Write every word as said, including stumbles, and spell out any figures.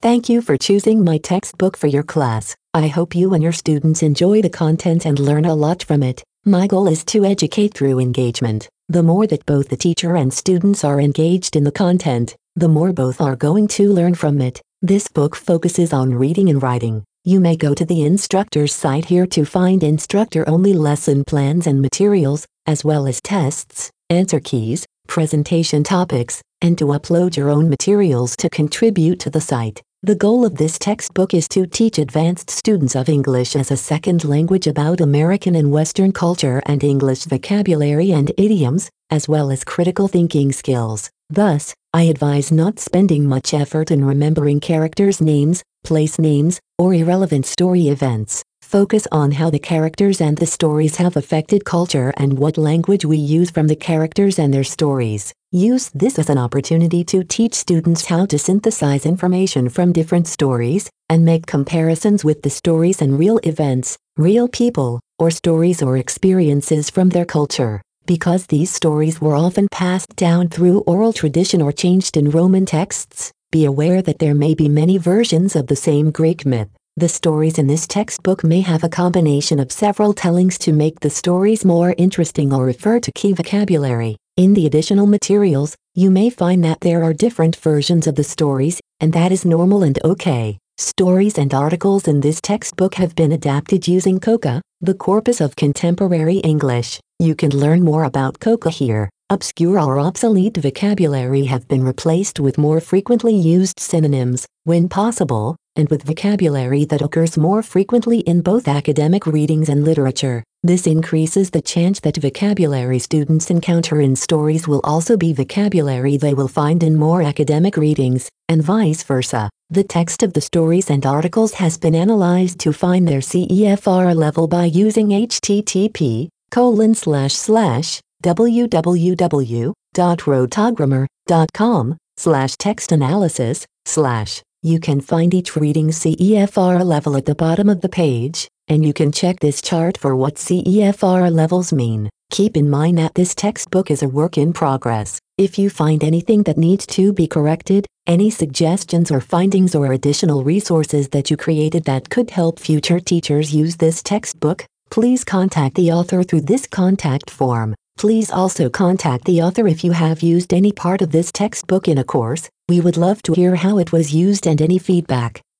Thank you for choosing my textbook for your class. I hope you and your students enjoy the content and learn a lot from it. My goal is to educate through engagement. The more that both the teacher and students are engaged in the content, the more both are going to learn from it. This book focuses on reading and writing. You may go to the instructor's site here to find instructor-only lesson plans and materials, as well as tests, answer keys, presentation topics, and to upload your own materials to contribute to the site. The goal of this textbook is to teach advanced students of English as a second language about American and Western culture and English vocabulary and idioms, as well as critical thinking skills. Thus, I advise not spending much effort in remembering characters' names, place names, or irrelevant story events. Focus on how the characters and the stories have affected culture and what language we use from the characters and their stories. Use this as an opportunity to teach students how to synthesize information from different stories and make comparisons with the stories and real events, real people, or stories or experiences from their culture. Because these stories were often passed down through oral tradition or changed in Roman texts, be aware that there may be many versions of the same Greek myth. The stories in this textbook may have a combination of several tellings to make the stories more interesting or refer to key vocabulary. In the additional materials, you may find that there are different versions of the stories, and that is normal and okay. Stories and articles in this textbook have been adapted using COCA, the Corpus of Contemporary English. You can learn more about COCA here. Obscure or obsolete vocabulary have been replaced with more frequently used synonyms, when possible, and with vocabulary that occurs more frequently in both academic readings and literature. This increases the chance that vocabulary students encounter in stories will also be vocabulary they will find in more academic readings, and vice versa. The text of the stories and articles has been analyzed to find their C E F R level by using H T T P colon slash slash www dot rotogrammer dot com slash text analysis slash. You can find each reading's C E F R level at the bottom of the page, and you can check this chart for what C E F R levels mean. Keep in mind that this textbook is a work in progress. If you find anything that needs to be corrected, any suggestions or findings or additional resources that you created that could help future teachers use this textbook, please contact the author through this contact form. Please also contact the author if you have used any part of this textbook in a course. We would love to hear how it was used and any feedback.